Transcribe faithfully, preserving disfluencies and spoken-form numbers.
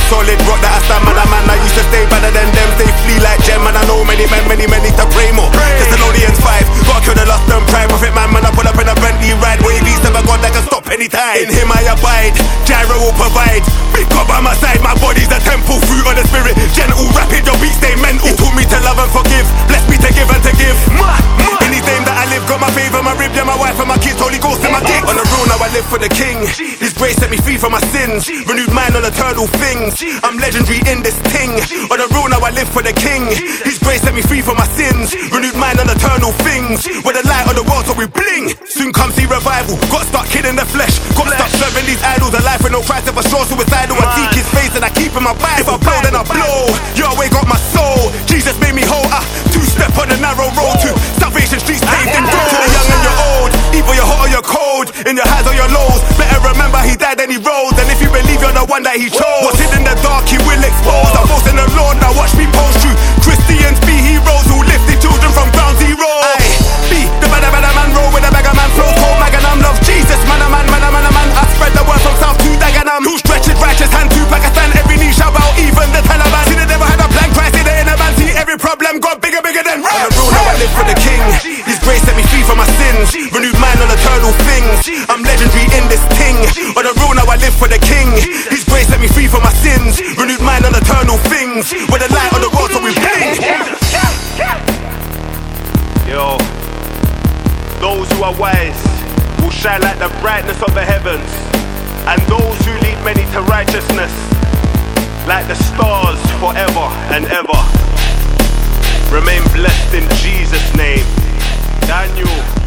solid rock that I stand, man, a man I used to stay better than them. They flee like gem, man, I know many men, many men need to pray more. Thessalonians five, gotta kill the lust and pride. Prophet man, man, I pull up in a Bentley ride. Wave east of a God that can stop anytime. In him I abide, Gyro will provide. Big God by my side, my body's a temple. Fruit of the spirit, gentle, rapid, your beats stay mental. He taught me to love and forgive, bless me to give and to give. In his name that I live, got my favor, my rib, yeah, my wife and my kids, Holy Ghost and my dick. On the road now I live for the King. His grace set me free from my sins, renewed mind on eternal things. I'm legendary in this thing. On the road now I live for the King. His grace set me free from my sins, renewed mind on eternal things. We're the light on the world so we bling. Soon come see revival, got stuck killing the flesh. Got stuck serving these idols, a life with no Christ. If I show suicidal, I seek his face and I keep in my Bible. If I blow then I blow, your way got my soul. Jesus made me whole, uh, two step on the narrow road to Salvation Street, saved and grown. To the young and you're old, either you're hot or you're cold, in your highs or your lows. Better remember he died and he rose, and if you believe you're the one that he chose, what's hidden in the dark he will expose. I'm boasting the Lord, now watch me post you. Christians be heroes who lifted children from ground zero. Aye, be the better better man, roll with a beggar man, flow cold Maganam, love Jesus, man a man, man a man a man. I spread the word from south to Dagenham. Two stretches, righteous hand to Pakistan, every knee shall bow, even the Taliban. See the devil had a plan, Christ in the inner man. See every problem got bigger, bigger than rap. On the road now I live for the King. His grace set me free from my sins, renewed mind on eternal things. I'm legendary in this thing. On the road now I live for the King. His grace set me free from my sins, renewed mind on eternal things. We're the light on the world so we bling. Yo, those who are wise will shine like the brightness of the heavens, and those who lead many to righteousness like the stars forever and ever. Remain blessed in Jesus' name. Daniel.